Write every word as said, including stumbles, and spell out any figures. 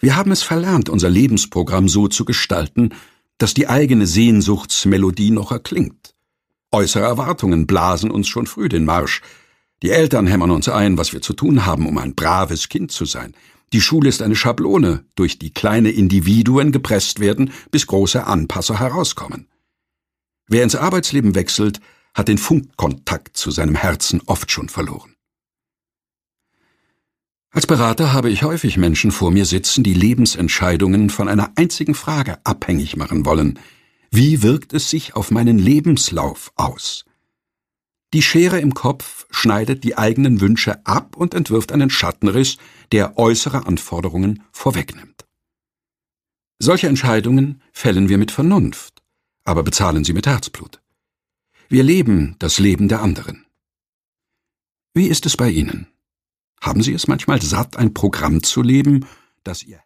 Wir haben es verlernt, unser Lebensprogramm so zu gestalten, dass die eigene Sehnsuchtsmelodie noch erklingt. Äußere Erwartungen blasen uns schon früh den Marsch. Die Eltern hämmern uns ein, was wir zu tun haben, um ein braves Kind zu sein. Die Schule ist eine Schablone, durch die kleine Individuen gepresst werden, bis große Anpasser herauskommen. Wer ins Arbeitsleben wechselt, hat den Funkkontakt zu seinem Herzen oft schon verloren. Als Berater habe ich häufig Menschen vor mir sitzen, die Lebensentscheidungen von einer einzigen Frage abhängig machen wollen. Wie wirkt es sich auf meinen Lebenslauf aus? Die Schere im Kopf schneidet die eigenen Wünsche ab und entwirft einen Schattenriss, der äußere Anforderungen vorwegnimmt. Solche Entscheidungen fällen wir mit Vernunft, aber bezahlen sie mit Herzblut. Wir leben das Leben der anderen. Wie ist es bei Ihnen? Haben Sie es manchmal satt, ein Programm zu leben, das Ihr